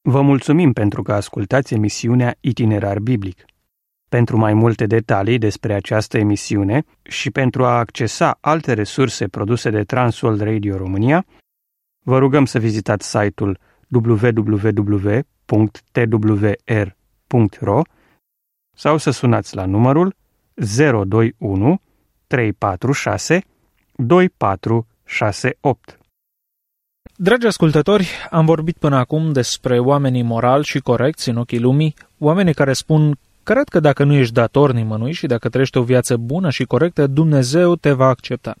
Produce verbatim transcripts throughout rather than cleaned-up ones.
Vă mulțumim pentru că ascultați emisiunea Itinerar Biblic. Pentru mai multe detalii despre această emisiune și pentru a accesa alte resurse produse de Transworld Radio România, vă rugăm să vizitați site-ul w w w punct t w r punct r o sau să sunați la numărul zero doi unu trei patru șase doi patru șase opt. Dragi ascultători, am vorbit până acum despre oamenii morali și corecți în ochii lumii, oamenii care spun: cred că dacă nu ești dator nimănui și dacă trăiești o viață bună și corectă, Dumnezeu te va accepta.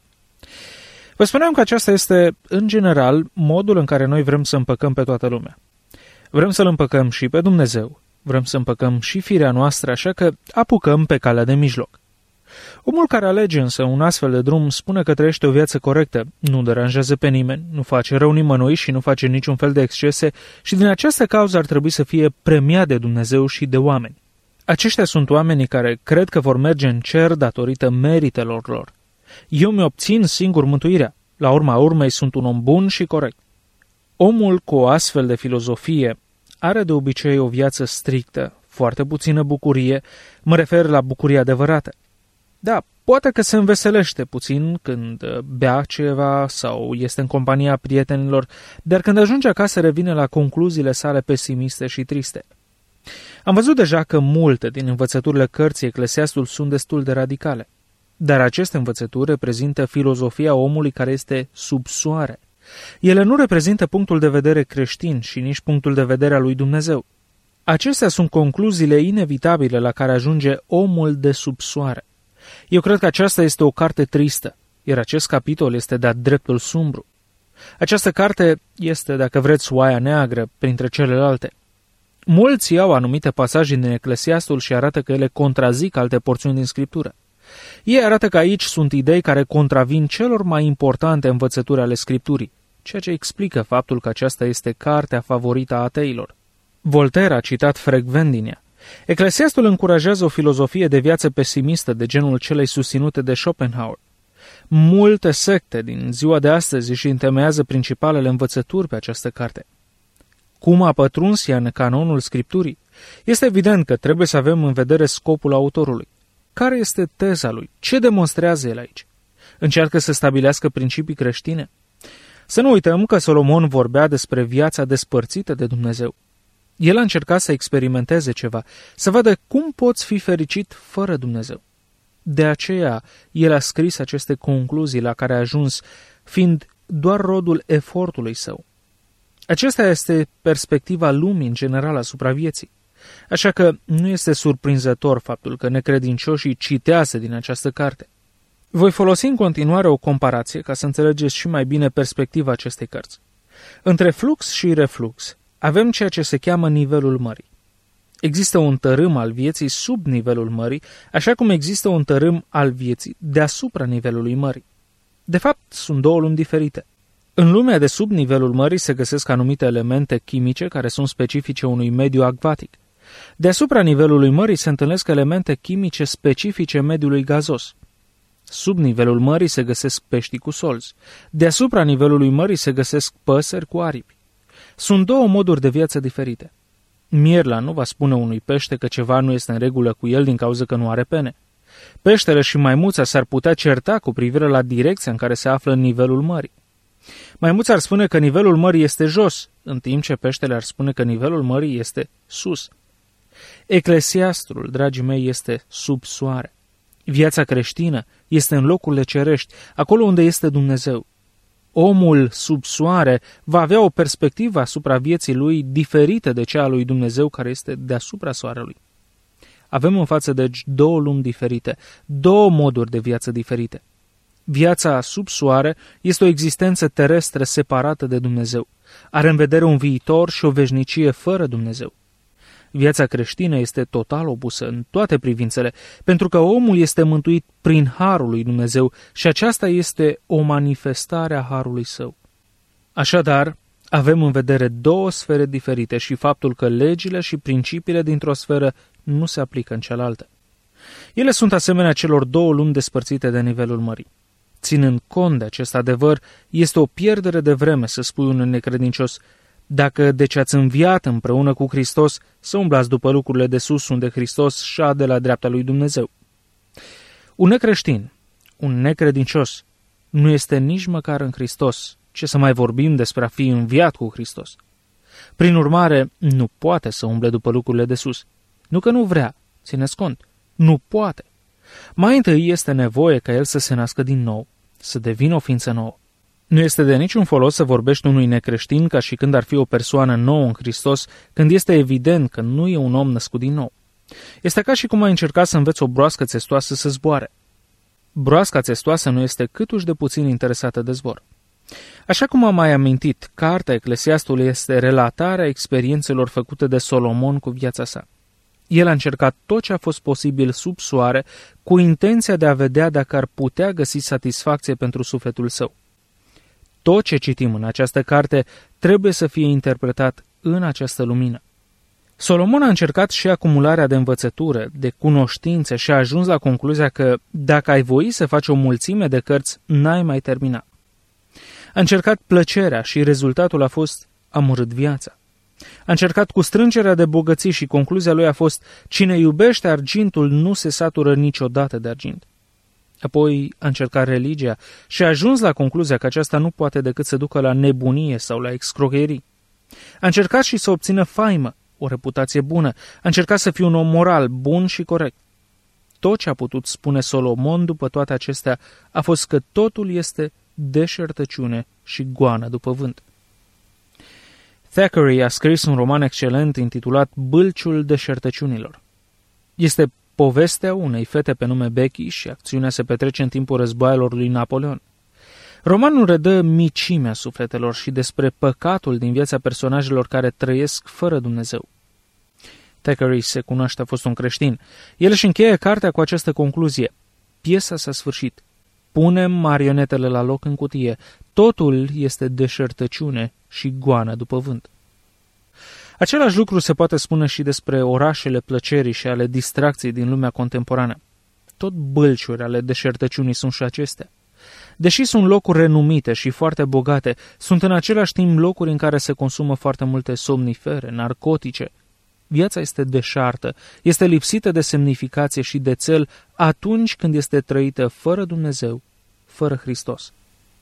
Vă spuneam că aceasta este, în general, modul în care noi vrem să împăcăm pe toată lumea. Vrem să-L împăcăm și pe Dumnezeu, vrem să împăcăm și firea noastră, așa că apucăm pe calea de mijloc. Omul care alege însă un astfel de drum spune că trăiește o viață corectă, nu deranjează pe nimeni, nu face rău nimănui și nu face niciun fel de excese și din această cauză ar trebui să fie premiat de Dumnezeu și de oameni. Aceștia sunt oamenii care cred că vor merge în cer datorită meritelor lor. Eu mi-obțin singur mântuirea. La urma urmei sunt un om bun și corect. Omul cu o astfel de filozofie are de obicei o viață strictă, foarte puțină bucurie, mă refer la bucuria adevărată. Da, poate că se înveselește puțin când bea ceva sau este în compania prietenilor, dar când ajunge acasă revine la concluziile sale pesimiste și triste. Am văzut deja că multe din învățăturile cărții Eclesiastul sunt destul de radicale, dar aceste învățături reprezintă filozofia omului care este sub soare. Ele nu reprezintă punctul de vedere creștin și nici punctul de vedere al lui Dumnezeu. Acestea sunt concluziile inevitabile la care ajunge omul de sub soare. Eu cred că aceasta este o carte tristă, iar acest capitol este de-a dreptul sumbru. Această carte este, dacă vreți, oaia neagră printre celelalte. Mulți iau anumite pasaje din Eclesiastul și arată că ele contrazic alte porțiuni din Scriptură. Ei arată că aici sunt idei care contravin celor mai importante învățături ale Scripturii, ceea ce explică faptul că aceasta este cartea favorită a ateilor. Voltaire a citat frecvent din ea. Eclesiastul încurajează o filozofie de viață pesimistă de genul celei susținute de Schopenhauer. Multe secte din ziua de astăzi își întemeiază principalele învățături pe această carte. Cum a pătruns ea în canonul Scripturii? Este evident că trebuie să avem în vedere scopul autorului. Care este teza lui? Ce demonstrează el aici? Încearcă să stabilească principii creștine? Să nu uităm că Solomon vorbea despre viața despărțită de Dumnezeu. El a încercat să experimenteze ceva, să vadă cum poți fi fericit fără Dumnezeu. De aceea, el a scris aceste concluzii la care a ajuns, fiind doar rodul efortului său. Aceasta este perspectiva lumii în general asupra vieții. Așa că nu este surprinzător faptul că necredincioșii citează din această carte. Voi folosi în continuare o comparație ca să înțelegeți și mai bine perspectiva acestei cărți. Între flux și reflux avem ceea ce se cheamă nivelul mării. Există un tărâm al vieții sub nivelul mării, așa cum există un tărâm al vieții deasupra nivelului mării. De fapt, sunt două lumi diferite. În lumea de sub nivelul mării se găsesc anumite elemente chimice care sunt specifice unui mediu acvatic. Deasupra nivelului mării se întâlnesc elemente chimice specifice mediului gazos. Sub nivelul mării se găsesc pești cu solzi. Deasupra nivelului mării se găsesc păsări cu aripi. Sunt două moduri de viață diferite. Mierla nu va spune unui pește că ceva nu este în regulă cu el din cauza că nu are pene. Peștele și maimuța s-ar putea certa cu privire la direcția în care se află în nivelul mării. Maimuța ar spune că nivelul mării este jos, în timp ce peștele ar spune că nivelul mării este sus. Eclesiastul, dragii mei, este sub soare. Viața creștină este în locurile cerești, acolo unde este Dumnezeu. Omul sub soare va avea o perspectivă asupra vieții lui diferită de cea a lui Dumnezeu care este deasupra soarelui. Avem în față deci două lumi diferite, două moduri de viață diferite. Viața sub soare este o existență terestră separată de Dumnezeu. Are în vedere un viitor și o veșnicie fără Dumnezeu. Viața creștină este total opusă în toate privințele, pentru că omul este mântuit prin harul lui Dumnezeu și aceasta este o manifestare a harului său. Așadar, avem în vedere două sfere diferite și faptul că legile și principiile dintr-o sferă nu se aplică în cealaltă. Ele sunt asemenea celor două lumi despărțite de nivelul mării. Ținând cont de acest adevăr, este o pierdere de vreme să spui unui necredincios: Dacă deci ați înviat împreună cu Hristos, să umblați după lucrurile de sus, unde Hristos șade la dreapta lui Dumnezeu. Un necreștin, un necredincios, nu este nici măcar în Hristos, ce să mai vorbim despre a fi înviat cu Hristos. Prin urmare, nu poate să umble după lucrurile de sus. Nu că nu vrea, țineți cont, nu poate. Mai întâi este nevoie ca el să se nască din nou, să devină o ființă nouă. Nu este de niciun folos să vorbești unui necreștin ca și când ar fi o persoană nouă în Hristos, când este evident că nu e un om născut din nou. Este ca și cum ai încerca să înveți o broască țestoasă să zboare. Broasca țestoasă nu este câtuși de puțin interesată de zbor. Așa cum am mai amintit, cartea Eclesiastului este relatarea experiențelor făcute de Solomon cu viața sa. El a încercat tot ce a fost posibil sub soare cu intenția de a vedea dacă ar putea găsi satisfacție pentru sufletul său. Tot ce citim în această carte trebuie să fie interpretat în această lumină. Solomon a încercat și acumularea de învățătură, de cunoștințe și a ajuns la concluzia că dacă ai voi să faci o mulțime de cărți, n-ai mai termina. A încercat plăcerea și rezultatul a fost a omorât viața. A încercat cu strângerea de bogății și concluzia lui a fost cine iubește argintul nu se satură niciodată de argint. Apoi a încercat religia și a ajuns la concluzia că aceasta nu poate decât să ducă la nebunie sau la excrocherii. A încercat și să obțină faimă, o reputație bună. A încercat să fie un om moral, bun și corect. Tot ce a putut spune Solomon după toate acestea a fost că totul este deșertăciune și goană după vânt. Thackeray a scris un roman excelent intitulat Bâlciul deșertăciunilor. Este povestea unei fete pe nume Becky și acțiunea se petrece în timpul războaielor lui Napoleon. Romanul redă micimea sufletelor și despre păcatul din viața personajelor care trăiesc fără Dumnezeu. Thackeray se cunoaște, a fost un creștin. El își încheie cartea cu această concluzie. Piesa s-a sfârșit. Punem marionetele la loc în cutie. Totul este deșertăciune și goană după vânt. Același lucru se poate spune și despre orașele plăcerii și ale distracției din lumea contemporană. Tot bâlciuri ale deșertăciunii sunt și acestea. Deși sunt locuri renumite și foarte bogate, sunt în același timp locuri în care se consumă foarte multe somnifere, narcotice. Viața este deșartă, este lipsită de semnificație și de cel atunci când este trăită fără Dumnezeu, fără Hristos.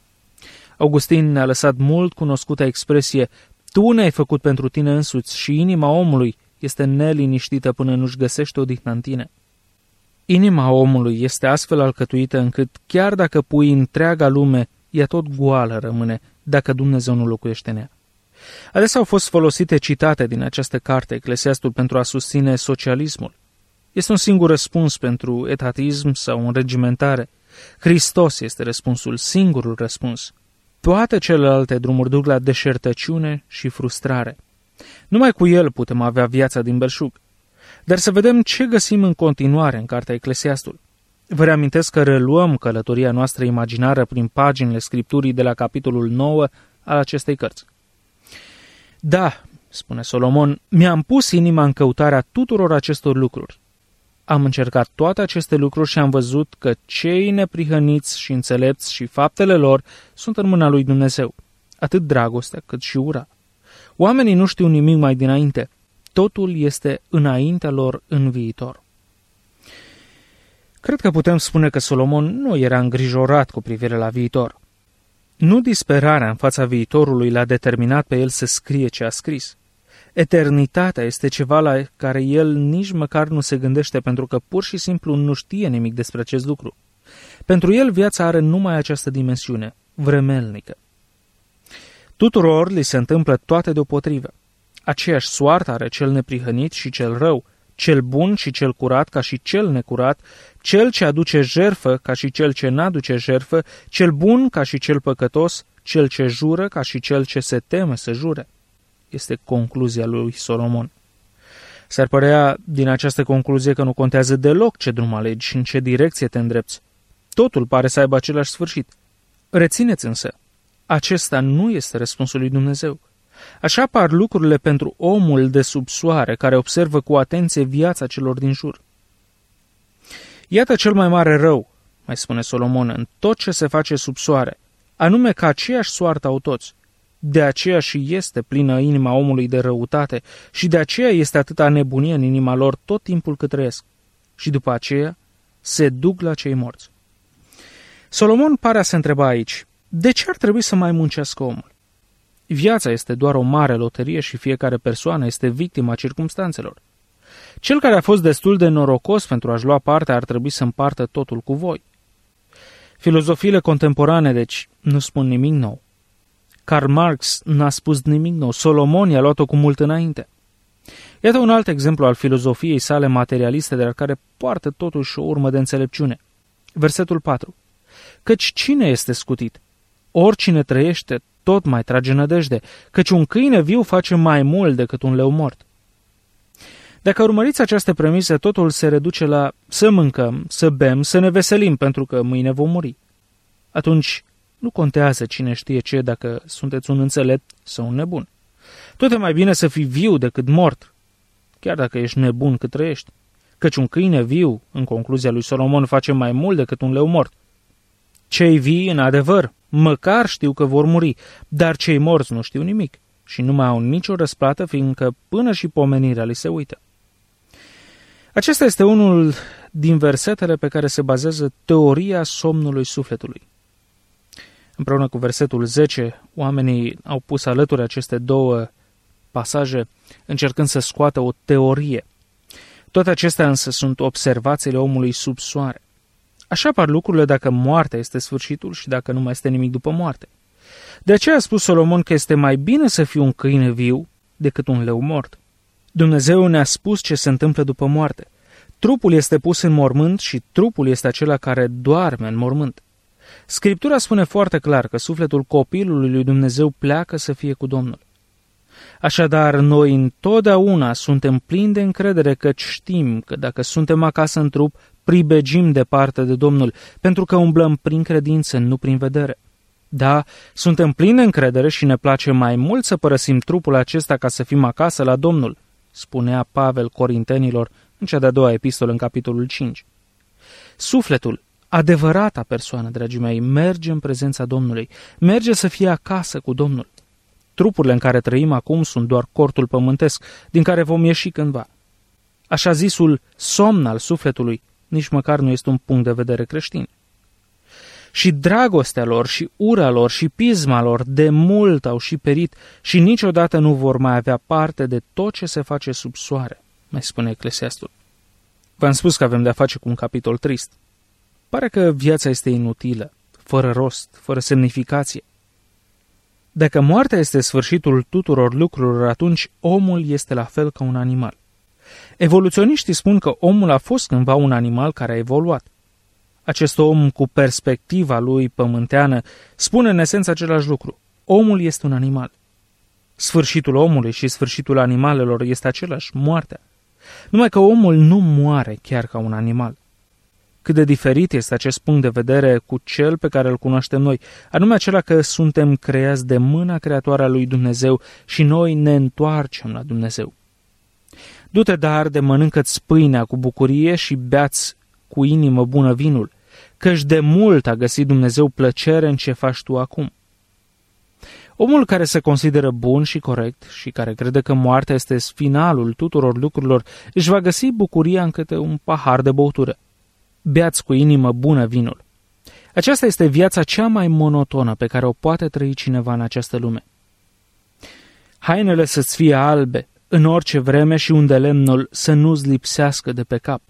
Augustin ne-a lăsat mult cunoscută expresie: tu ne-ai făcut pentru tine însuți și inima omului este neliniștită până nu-și găsește odihna în tine. Inima omului este astfel alcătuită încât chiar dacă pui întreaga lume, ea tot goală rămâne dacă Dumnezeu nu locuiește în ea. Adesea au fost folosite citate din această carte, Eclesiastul, pentru a susține socialismul. Este un singur răspuns pentru etatism sau înregimentare. Hristos este răspunsul, singurul răspuns. Toate celelalte drumuri duc la deșertăciune și frustrare. Numai cu el putem avea viața din belșug. Dar să vedem ce găsim în continuare în cartea Eclesiastul. Vă reamintesc că reluăm călătoria noastră imaginară prin paginile Scripturii de la capitolul nouă al acestei cărți. Da, spune Solomon, mi-am pus inima în căutarea tuturor acestor lucruri. Am încercat toate aceste lucruri și am văzut că cei neprihăniți și înțelepți și faptele lor sunt în mâna lui Dumnezeu, atât dragostea cât și ura. Oamenii nu știu nimic mai dinainte, totul este înaintea lor în viitor. Cred că putem spune că Solomon nu era îngrijorat cu privire la viitor. Nu disperarea în fața viitorului l-a determinat pe el să scrie ce a scris. Eternitatea este ceva la care el nici măcar nu se gândește pentru că pur și simplu nu știe nimic despre acest lucru. Pentru el viața are numai această dimensiune, vremelnică. Tuturor li se întâmplă toate deopotrivă. Aceeași soartă are cel neprihănit și cel rău, cel bun și cel curat ca și cel necurat, cel ce aduce jertfă ca și cel ce n-aduce jertfă, cel bun ca și cel păcătos, cel ce jură ca și cel ce se teme să jure. Este concluzia lui Solomon. S-ar părea din această concluzie că nu contează deloc ce drum alegi și în ce direcție te îndrepți. Totul pare să aibă același sfârșit. Rețineți însă, acesta nu este răspunsul lui Dumnezeu. Așa par lucrurile pentru omul de sub soare, care observă cu atenție viața celor din jur. Iată cel mai mare rău, mai spune Solomon, în tot ce se face sub soare, anume că aceeași soartă au toți. De aceea și este plină inima omului de răutate și de aceea este atâta nebunie în inima lor tot timpul cât trăiesc. Și după aceea se duc la cei morți. Solomon pare a se întreba aici, de ce ar trebui să mai muncească omul? Viața este doar o mare loterie și fiecare persoană este victima circumstanțelor. Cel care a fost destul de norocos pentru a-și lua parte ar trebui să împartă totul cu voi. Filozofiile contemporane, deci, nu spun nimic nou. Karl Marx n-a spus nimic nou, Solomon i-a luat-o cu mult înainte. Iată un alt exemplu al filozofiei sale materialiste, de la care poartă totuși o urmă de înțelepciune. Versetul patru. Căci cine este scutit? Oricine trăiește, tot mai trage nădejde, căci un câine viu face mai mult decât un leu mort. Dacă urmăriți această premisă, totul se reduce la să mâncăm, să bem, să ne veselim, pentru că mâine vom muri. Atunci nu contează cine știe ce dacă sunteți un înțelept sau un nebun. Tot e mai bine să fii viu decât mort, chiar dacă ești nebun cât trăiești. Căci un câine viu, în concluzia lui Solomon, face mai mult decât un leu mort. Cei vii, în adevăr, măcar știu că vor muri, dar cei morți nu știu nimic și nu mai au nicio răsplată, fiindcă până și pomenirea li se uită. Acesta este unul din versetele pe care se bazează teoria somnului sufletului. Împreună cu versetul zece, oamenii au pus alături aceste două pasaje, încercând să scoată o teorie. Toate acestea însă sunt observațiile omului sub soare. Așa par lucrurile dacă moartea este sfârșitul și dacă nu mai este nimic după moarte. De aceea a spus Solomon că este mai bine să fii un câine viu decât un leu mort. Dumnezeu ne-a spus ce se întâmplă după moarte. Trupul este pus în mormânt și trupul este acela care doarme în mormânt. Scriptura spune foarte clar că sufletul copilului lui Dumnezeu pleacă să fie cu Domnul. Așadar, noi întotdeauna suntem plini de încredere că știm că dacă suntem acasă în trup, pribegim departe de Domnul, pentru că umblăm prin credință, nu prin vedere. Da, suntem plini de încredere și ne place mai mult să părăsim trupul acesta ca să fim acasă la Domnul, spunea Pavel Corintenilor în cea de-a doua epistolă, în capitolul cinci. Sufletul, adevărata persoană, dragii mei, merge în prezența Domnului, merge să fie acasă cu Domnul. Trupurile în care trăim acum sunt doar cortul pământesc, din care vom ieși cândva. Așa zisul somn al sufletului nici măcar nu este un punct de vedere creștin. Și dragostea lor, și ura lor, și pisma lor de mult au și perit și niciodată nu vor mai avea parte de tot ce se face sub soare, mai spune Eclesiastul. V-am spus că avem de-a face cu un capitol trist. Pare că viața este inutilă, fără rost, fără semnificație. Dacă moartea este sfârșitul tuturor lucrurilor, atunci omul este la fel ca un animal. Evoluționiștii spun că omul a fost cândva un animal care a evoluat. Acest om cu perspectiva lui pământeană spune în esență același lucru. Omul este un animal. Sfârșitul omului și sfârșitul animalelor este același, moartea. Numai că omul nu moare chiar ca un animal. Cât de diferit este acest punct de vedere cu cel pe care îl cunoaștem noi, anume acela că suntem creați de mâna creatoare a lui Dumnezeu și noi ne întoarcem la Dumnezeu. Du-te dar de mănâncă-ți pâinea cu bucurie și bea-ți cu inimă bună vinul, căci de mult a găsit Dumnezeu plăcere în ce faci tu acum. Omul care se consideră bun și corect și care crede că moartea este finalul tuturor lucrurilor, își va găsi bucuria în câte un pahar de băutură. Beați cu inimă bună vinul. Aceasta este viața cea mai monotonă pe care o poate trăi cineva în această lume. Hainele să-ți fie albe în orice vreme și unde lemnul să nu-ți lipsească de pe cap.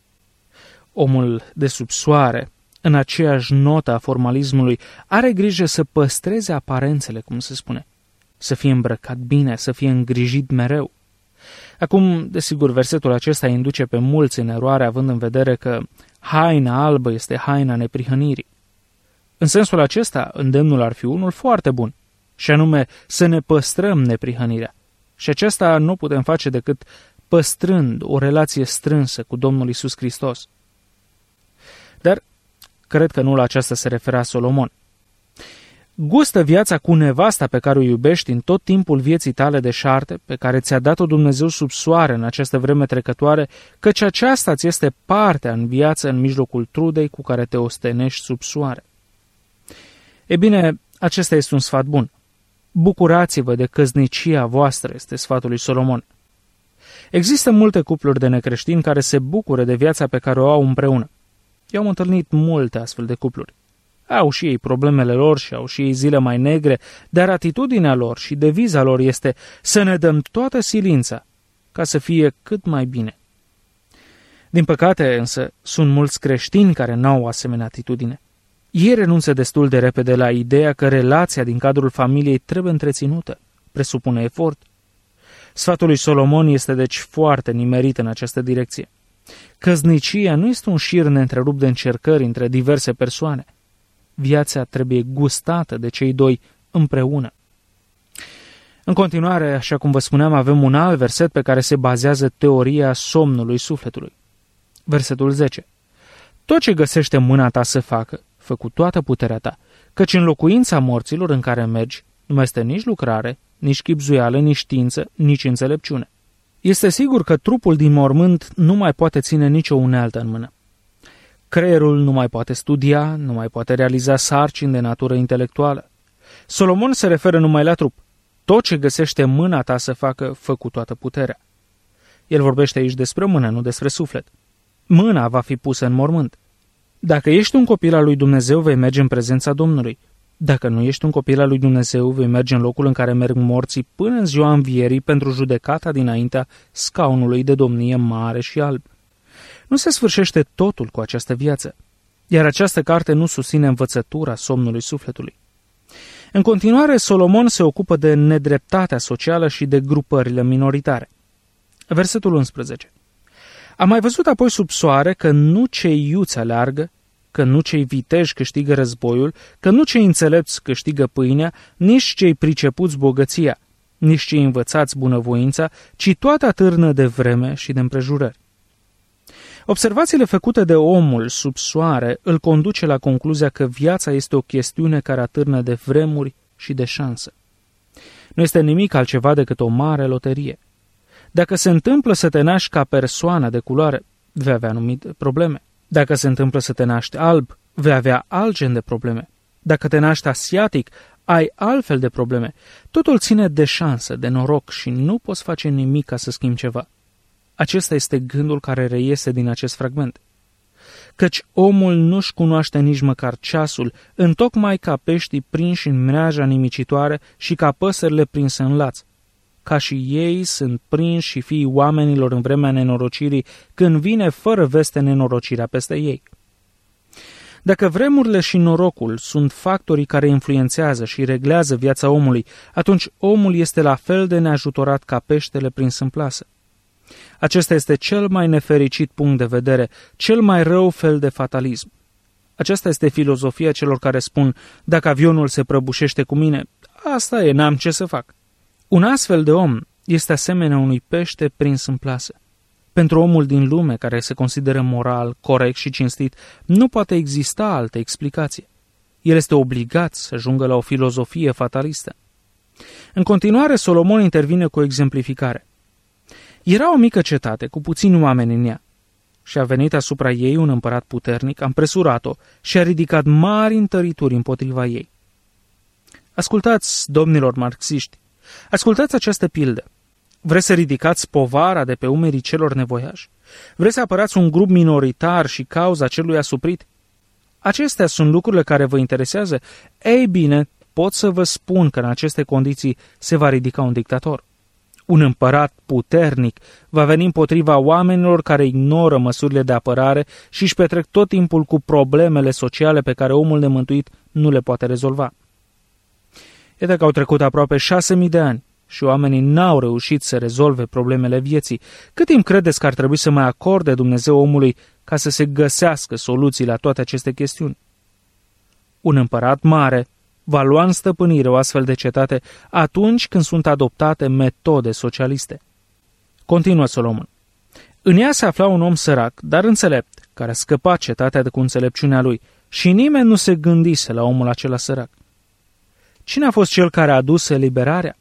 Omul de sub soare, în aceeași notă a formalismului, are grijă să păstreze aparențele, cum se spune, să fie îmbrăcat bine, să fie îngrijit mereu. Acum, desigur, versetul acesta induce pe mulți în eroare, având în vedere că haina albă este haina neprihănirii. În sensul acesta, îndemnul ar fi unul foarte bun, și anume să ne păstrăm neprihănirea. Și aceasta nu putem face decât păstrând o relație strânsă cu Domnul Iisus Hristos. Dar cred că nu la aceasta se referea Solomon. Gustă viața cu nevasta pe care o iubești în tot timpul vieții tale deșarte, pe care ți-a dat-o Dumnezeu sub soare în această vreme trecătoare, căci aceasta ți este partea în viață în mijlocul trudei cu care te ostenești sub soare. E bine, acesta este un sfat bun. Bucurați-vă de căsnicia voastră, este sfatul lui Solomon. Există multe cupluri de necreștini care se bucură de viața pe care o au împreună. Eu am întâlnit multe astfel de cupluri. Au și ei problemele lor și au și ei zile mai negre, dar atitudinea lor și deviza lor este să ne dăm toată silința ca să fie cât mai bine. Din păcate, însă, sunt mulți creștini care n-au o asemenea atitudine. Ei renunță destul de repede la ideea că relația din cadrul familiei trebuie întreținută, presupune efort. Sfatul lui Solomon este deci foarte nimerit în această direcție. Căsnicia nu este un șir neîntrerupt de încercări între diverse persoane. Viața trebuie gustată de cei doi împreună. În continuare, așa cum vă spuneam, avem un alt verset pe care se bazează teoria somnului sufletului. Versetul zece. Tot ce găsește mâna ta să facă, fă cu toată puterea ta, căci în locuința morților în care mergi nu mai este nici lucrare, nici chibzuială, nici știință, nici înțelepciune. Este sigur că trupul din mormânt nu mai poate ține nicio unealtă în mână. Creierul nu mai poate studia, nu mai poate realiza sarcini de natură intelectuală. Solomon se referă numai la trup. Tot ce găsește mâna ta să facă, fă cu toată puterea. El vorbește aici despre mână, nu despre suflet. Mâna va fi pusă în mormânt. Dacă ești un copil al lui Dumnezeu, vei merge în prezența Domnului. Dacă nu ești un copil al lui Dumnezeu, vei merge în locul în care merg morții până în ziua învierii pentru judecata dinaintea scaunului de domnie mare și alb. Nu se sfârșește totul cu această viață, iar această carte nu susține învățătura somnului sufletului. În continuare, Solomon se ocupă de nedreptatea socială și de grupările minoritare. Versetul unsprezece. Am mai văzut apoi sub soare că nu cei iuți aleargă, că nu cei viteji câștigă războiul, că nu cei înțelepți câștigă pâinea, nici cei pricepuți bogăția, nici cei învățați bunăvoința, ci toate atârnă de vreme și de împrejurări. Observațiile făcute de omul sub soare îl conduce la concluzia că viața este o chestiune care atârnă de vremuri și de șansă. Nu este nimic altceva decât o mare loterie. Dacă se întâmplă să te naști ca persoană de culoare, vei avea anumite probleme. Dacă se întâmplă să te naști alb, vei avea alt gen de probleme. Dacă te naști asiatic, ai altfel de probleme. Totul ține de șansă, de noroc și nu poți face nimic ca să schimbi ceva. Acesta este gândul care reiese din acest fragment. Căci omul nu-și cunoaște nici măcar ceasul, întocmai ca peștii prinși în mreaja nimicitoare și ca păsările prinse în laț. Ca și ei sunt prinși și fiii oamenilor în vremea nenorocirii, când vine fără veste nenorocirea peste ei. Dacă vremurile și norocul sunt factorii care influențează și reglează viața omului, atunci omul este la fel de neajutorat ca peștele prins în plasă. Acesta este cel mai nefericit punct de vedere, cel mai rău fel de fatalism. Aceasta este filozofia celor care spun, dacă avionul se prăbușește cu mine, asta e, n-am ce să fac. Un astfel de om este asemenea unui pește prins în plasă. Pentru omul din lume, care se consideră moral, corect și cinstit, nu poate exista altă explicație. El este obligat să ajungă la o filozofie fatalistă. În continuare, Solomon intervine cu o exemplificare. Era o mică cetate cu puțini oameni în ea și a venit asupra ei un împărat puternic, a împresurat-o și a ridicat mari întărituri împotriva ei. Ascultați, domnilor marxiști, ascultați această pildă. Vreți să ridicați povara de pe umerii celor nevoiași? Vreți să apărați un grup minoritar și cauza celui asuprit? Acestea sunt lucrurile care vă interesează? Ei bine, pot să vă spun că în aceste condiții se va ridica un dictator. Un împărat puternic va veni împotriva oamenilor care ignoră măsurile de apărare și își petrec tot timpul cu problemele sociale pe care omul nemântuit nu le poate rezolva. Iată că au trecut aproape șase mii de ani și oamenii n-au reușit să rezolve problemele vieții. Cât timp credeți că ar trebui să mai acorde Dumnezeu omului ca să se găsească soluții la toate aceste chestiuni? Un împărat mare va lua în stăpânire o astfel de cetate atunci când sunt adoptate metode socialiste. Continuă Solomon. În ea se afla un om sărac, dar înțelept, care a scăpat cetatea de cu înțelepciunea lui și nimeni nu se gândise la omul acela sărac. Cine a fost cel care a adus eliberarea?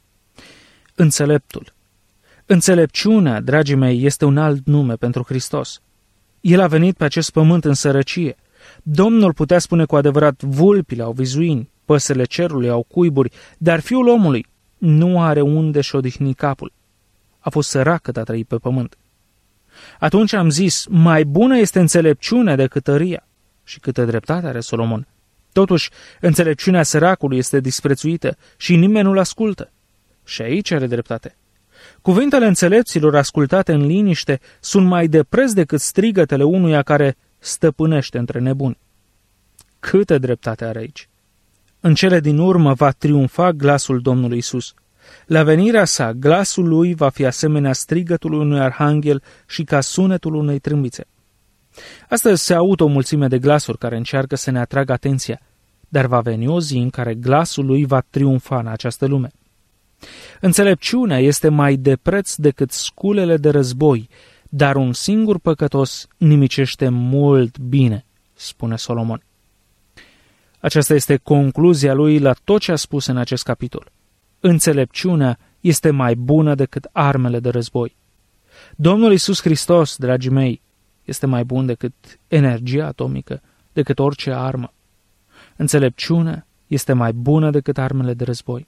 Înțeleptul. Înțelepciunea, dragii mei, este un alt nume pentru Hristos. El a venit pe acest pământ în sărăcie. Domnul putea spune cu adevărat, vulpile au vizuini, Păsele cerului au cuiburi, dar fiul omului nu are unde-și odihni capul. A fost sărac cât a trăit pe pământ. Atunci am zis, mai bună este înțelepciunea decât tăria. Și câtă dreptate are Solomon. Totuși, înțelepciunea săracului este disprețuită și nimeni nu-l ascultă. Și aici are dreptate. Cuvintele înțelepților ascultate în liniște sunt mai de preț decât strigătele unuia care stăpânește între nebuni. Câtă dreptate are aici! În cele din urmă va triumfa glasul Domnului Isus. La venirea sa, glasul lui va fi asemenea strigătului unui arhanghel și ca sunetul unei trâmbițe. Astăzi se aud o mulțime de glasuri care încearcă să ne atragă atenția, dar va veni o zi în care glasul lui va triumfa în această lume. Înțelepciunea este mai de preț decât sculele de război, dar un singur păcătos nimicește mult bine, spune Solomon. Aceasta este concluzia lui la tot ce a spus în acest capitol. Înțelepciunea este mai bună decât armele de război. Domnul Iisus Hristos, dragii mei, este mai bun decât energia atomică, decât orice armă. Înțelepciunea este mai bună decât armele de război.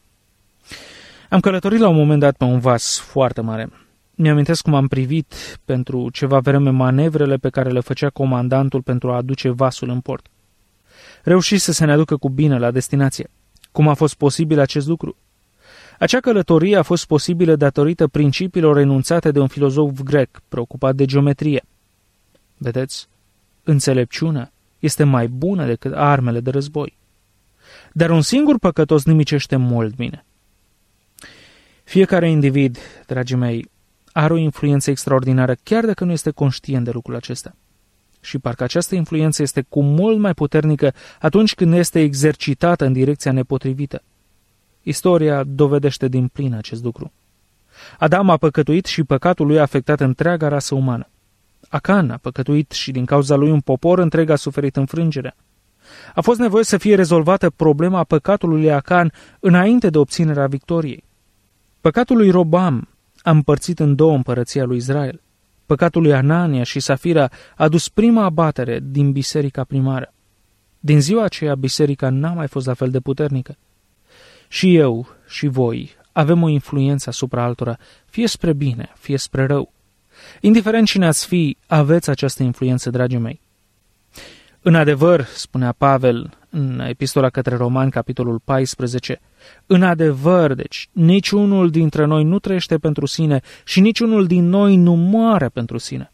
Am călătorit la un moment dat pe un vas foarte mare. Mi-amintesc cum am privit pentru ceva vreme manevrele pe care le făcea comandantul pentru a aduce vasul în port. Reușise să ne aducă cu bine la destinație. Cum a fost posibil acest lucru? Acea călătorie a fost posibilă datorită principiilor enunțate de un filozof grec preocupat de geometrie. Vedeți? Înțelepciunea este mai bună decât armele de război. Dar un singur păcătos nimicește mult bine. Fiecare individ, dragii mei, are o influență extraordinară, chiar dacă nu este conștient de lucrul acesta. Și parcă această influență este cu mult mai puternică atunci când este exercitată în direcția nepotrivită. Istoria dovedește din plin acest lucru. Adam a păcătuit și păcatul lui a afectat întreaga rasă umană. Acan a păcătuit și din cauza lui un popor întreg a suferit înfrângerea. A fost nevoie să fie rezolvată problema păcatului lui Acan înainte de obținerea victoriei. Păcatul lui Robam a împărțit în două împărăția lui Israel. Păcatul lui Anania și Safira a dus prima abatere din biserica primară. Din ziua aceea, biserica n-a mai fost la fel de puternică. Și eu și voi avem o influență asupra altora, fie spre bine, fie spre rău. Indiferent cine ați fi, aveți această influență, dragii mei. În adevăr, spunea Pavel în epistola către Romani, capitolul paisprezece, în adevăr, deci, niciunul dintre noi nu trăiește pentru sine și niciunul din noi nu moare pentru sine.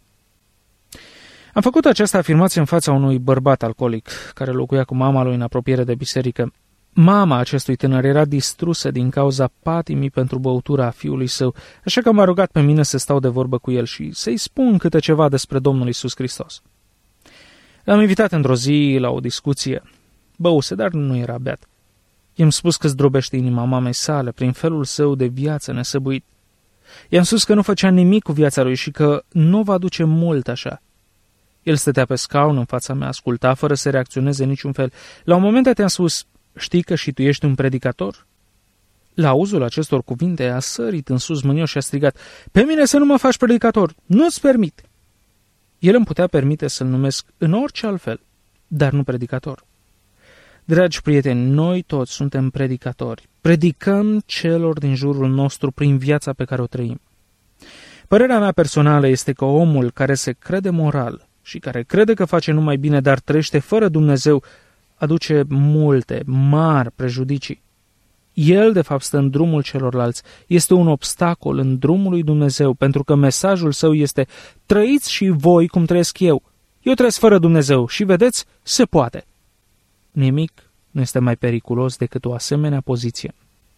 Am făcut această afirmație în fața unui bărbat alcoolic care locuia cu mama lui în apropiere de biserică. Mama acestui tânăr era distrusă din cauza patimii pentru băutura fiului său, așa că m-a rugat pe mine să stau de vorbă cu el și să-i spun câte ceva despre Domnul Iisus Hristos. L-am invitat într-o zi la o discuție. Băuse, dar nu era beat. I-am spus că zdrobește inima mamei sale prin felul său de viață nesăbuit. I-am spus că nu făcea nimic cu viața lui și că nu va duce mult așa. El stătea pe scaun în fața mea, asculta fără să reacționeze niciun fel. La un moment dat i-am spus, știi că și tu ești un predicator? La auzul acestor cuvinte a sărit în sus mânios și a strigat, pe mine să nu mă faci predicator, nu-ți permit. El îmi putea permite să-l numesc în orice altfel, dar nu predicator. Dragi prieteni, noi toți suntem predicatori. Predicăm celor din jurul nostru prin viața pe care o trăim. Părerea mea personală este că omul care se crede moral și care crede că face numai bine, dar trăiește fără Dumnezeu, aduce multe, mari prejudicii. El, de fapt, stă în drumul celorlalți. Este un obstacol în drumul lui Dumnezeu, pentru că mesajul său este trăiți și voi cum trăiesc eu. Eu trăiesc fără Dumnezeu și, vedeți, se poate. Nimic nu este mai periculos decât o asemenea poziție.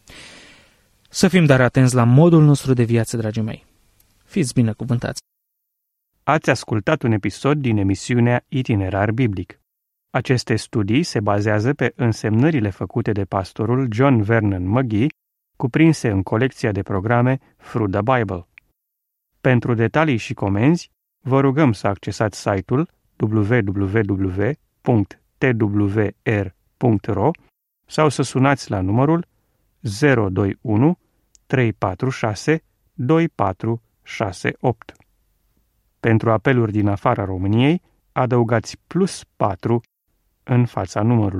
Să fim dar atenți la modul nostru de viață, dragii mei. Fiți binecuvântați! Ați ascultat un episod din emisiunea Itinerar Biblic. Aceste studii se bazează pe însemnările făcute de pastorul John Vernon McGee, cuprinse în colecția de programe Through the Bible. Pentru detalii și comenzi, vă rugăm să accesați site-ul w w w punct t w r punct r o sau să sunați la numărul zero doi unu trei patru șase doi patru șase opt. Pentru apeluri din afara României, adăugați plus patru în fața numărului.